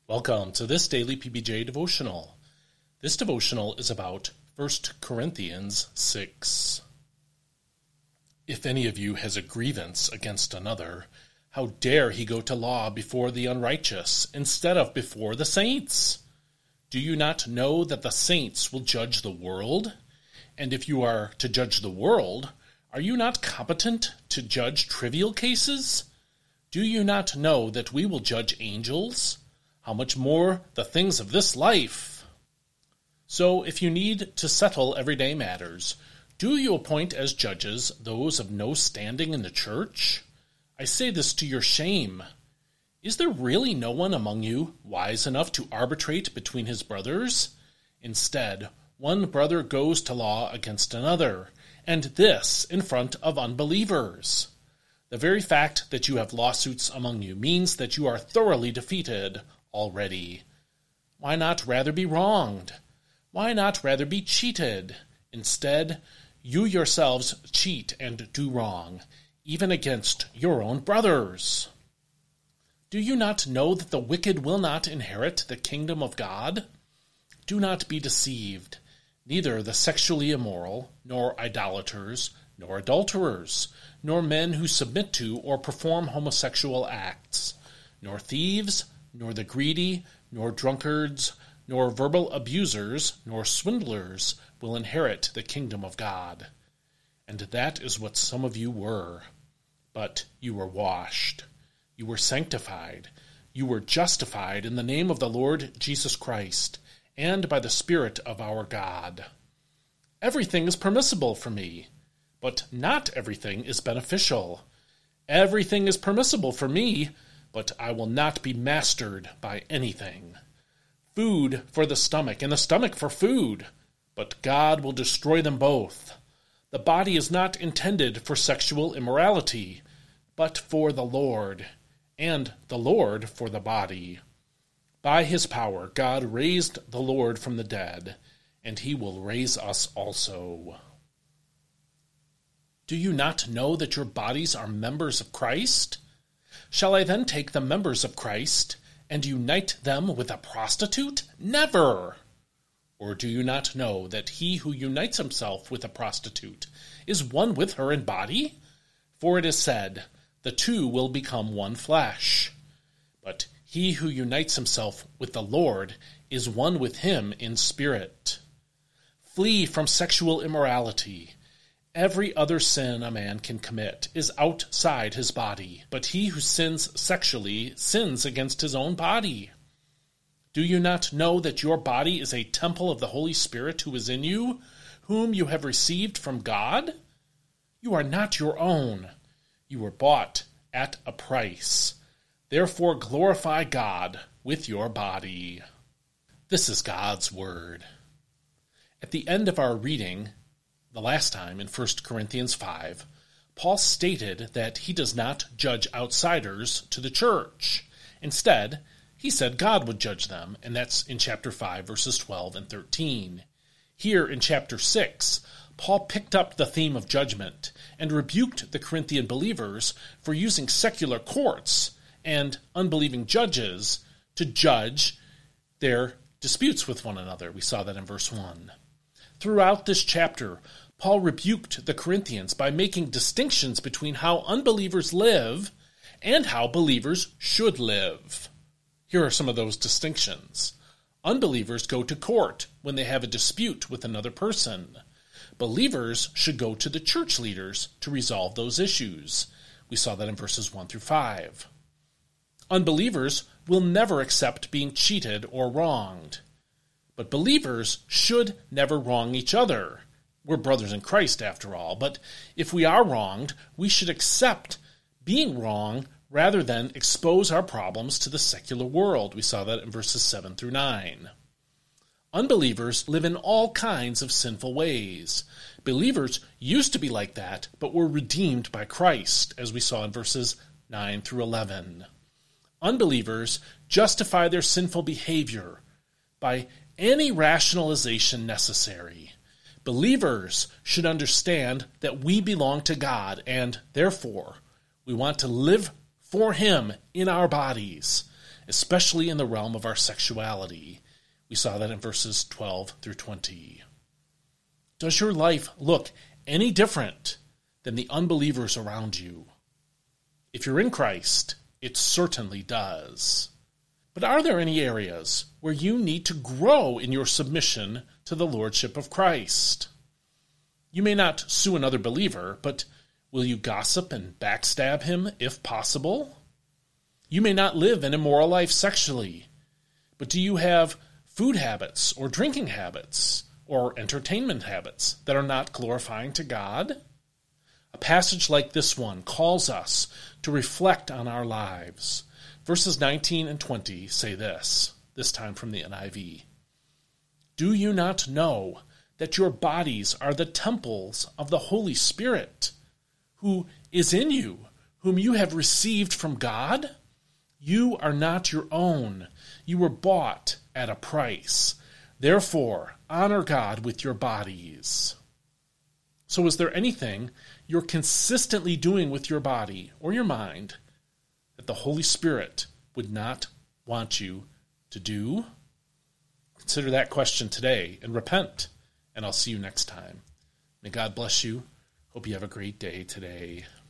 Welcome to this daily PBJ devotional. This devotional is about 1 Corinthians 6. If any of you has a grievance against another, how dare he go to law before the unrighteous instead of before the saints? Do you not know that the saints will judge the world? And if you are to judge the world, are you not competent to judge trivial cases? Do you not know that we will judge angels? How much more the things of this life? So if you need to settle everyday matters, do you appoint as judges those of no standing in the church? I say this to your shame. Is there really no one among you wise enough to arbitrate between his brothers? Instead, one brother goes to law against another, and this in front of unbelievers. The very fact that you have lawsuits among you means that you are thoroughly defeated already. Why not rather be wronged? Why not rather be cheated? Instead, you yourselves cheat and do wrong, even against your own brothers. Do you not know that the wicked will not inherit the kingdom of God? Do not be deceived. Neither the sexually immoral, nor idolaters, nor adulterers, nor men who submit to or perform homosexual acts, nor thieves, nor the greedy, nor drunkards, nor verbal abusers, nor swindlers will inherit the kingdom of God. And that is what some of you were. But you were washed, you were sanctified, you were justified in the name of the Lord Jesus Christ, and by the Spirit of our God. Everything is permissible for me, but not everything is beneficial. Everything is permissible for me, but I will not be mastered by anything. Food for the stomach, and the stomach for food, but God will destroy them both. The body is not intended for sexual immorality, but for the Lord, and the Lord for the body. By his power, God raised the Lord from the dead, and he will raise us also. Do you not know that your bodies are members of Christ? Shall I then take the members of Christ and unite them with a prostitute? Never! Or do you not know that he who unites himself with a prostitute is one with her in body? For it is said, the two will become one flesh. But he who unites himself with the Lord is one with him in spirit. Flee from sexual immorality. Every other sin a man can commit is outside his body, but he who sins sexually sins against his own body. Do you not know that your body is a temple of the Holy Spirit who is in you, whom you have received from God? You are not your own. You were bought at a price. Therefore glorify God with your body. This is God's word. At the end of our reading, the last time in 1 Corinthians 5, Paul stated that he does not judge outsiders to the church. Instead, he said God would judge them, and that's in chapter 5, verses 12 and 13. Here in chapter 6, Paul picked up the theme of judgment and rebuked the Corinthian believers for using secular courts and unbelieving judges to judge their disputes with one another. We saw that in verse 1. Throughout this chapter, Paul rebuked the Corinthians by making distinctions between how unbelievers live and how believers should live. Here are some of those distinctions. Unbelievers go to court when they have a dispute with another person. Believers should go to the church leaders to resolve those issues. We saw that in verses 1 through 5. Unbelievers will never accept being cheated or wronged. But believers should never wrong each other. We're brothers in Christ, after all. But if we are wronged, we should accept being wrong rather than expose our problems to the secular world. We saw that in verses 7 through 9. Unbelievers live in all kinds of sinful ways. Believers used to be like that, but were redeemed by Christ, as we saw in verses 9 through 11. Unbelievers justify their sinful behavior by any rationalization necessary. Believers should understand that we belong to God, and therefore we want to live for him in our bodies. especially in the realm of our sexuality. We saw that in verses 12 through 20. Does your life look any different than the unbelievers around you? If you're in Christ, it certainly does. But are there any areas where you need to grow in your submission to the lordship of Christ? You may not sue another believer, but will you gossip and backstab him if possible? You may not live an immoral life sexually, but do you have food habits or drinking habits or entertainment habits that are not glorifying to God? A passage like this one calls us to reflect on our lives. Verses 19 and 20 say this time from the NIV. Do you not know that your bodies are the temples of the Holy Spirit, who is in you, whom you have received from God? You are not your own. You were bought at a price. Therefore, honor God with your bodies. So is there anything you're consistently doing with your body or your mind that the Holy Spirit would not want you to do? Consider that question today and repent, and I'll see you next time. May God bless you. Hope you have a great day today.